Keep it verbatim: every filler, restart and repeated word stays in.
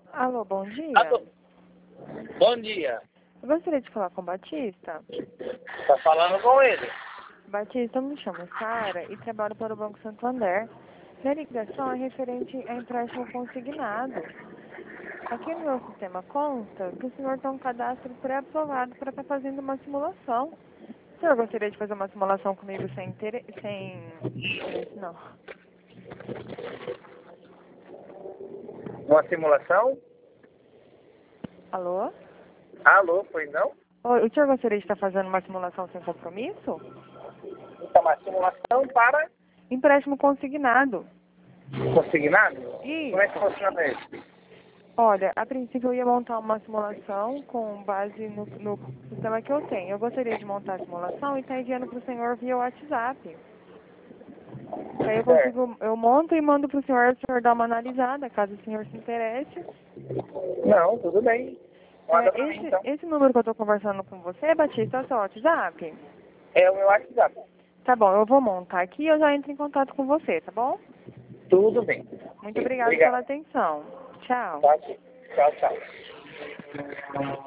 Alô, bom dia. Alô. Bom dia. Eu gostaria de falar com o Batista. Tá falando com ele. Batista, eu me chamo Sara e trabalho para o Banco Santander. Minha ligação é referente a empréstimo consignado. Aqui no meu sistema consta que o senhor tem um cadastro pré-aprovado para estar fazendo uma simulação. O senhor gostaria de fazer uma simulação comigo sem interesse? Sem interesse, não. Uma simulação? Alô? Alô, pois não? Oi, o senhor gostaria de estar fazendo uma simulação sem compromisso? Então, uma simulação para Empréstimo consignado. consignado? Isso. Como é que funciona isso? Olha, a princípio eu ia montar uma simulação com base no, no sistema que eu tenho. Eu gostaria de montar a simulação e estar enviando para o senhor via WhatsApp. Aí eu Certo. consigo, eu monto e mando para o senhor, o senhor dá uma analisada, caso o senhor se interesse. Não, tudo bem. Manda É, pra mim, esse, então. esse número que eu estou conversando com você, Batista, é o seu WhatsApp? É o meu WhatsApp. Tá bom, eu vou montar aqui e eu já entro em contato com você, tá bom? Tudo bem. Muito obrigada pela Obrigado. atenção. Tchau. Tá, tchau, tchau.